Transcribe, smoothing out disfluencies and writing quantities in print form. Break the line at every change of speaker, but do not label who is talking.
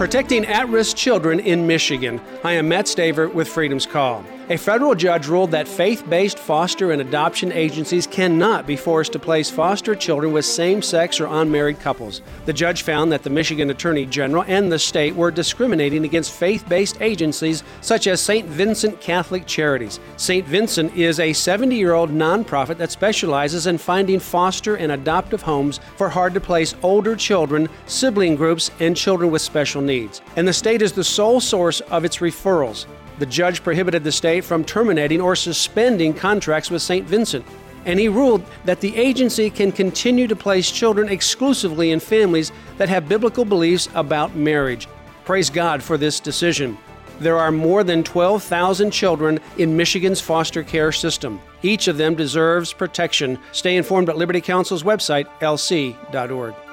Protecting at-risk children in Michigan. I am Matt Staver with Freedom's Call. A federal judge ruled that faith-based foster and adoption agencies cannot be forced to place foster children with same-sex or unmarried couples. The judge found that the Michigan Attorney General and the state were discriminating against faith-based agencies such as St. Vincent Catholic Charities. St. Vincent is a 70-year-old nonprofit that specializes in finding foster and adoptive homes for hard-to-place older children, sibling groups, and children with special needs. And the state is the sole source of its referrals. The judge prohibited the state from terminating or suspending contracts with St. Vincent, and he ruled that the agency can continue to place children exclusively in families that have biblical beliefs about marriage. Praise God for this decision. There are more than 12,000 children in Michigan's foster care system. Each of them deserves protection. Stay informed at Liberty Counsel's website, lc.org.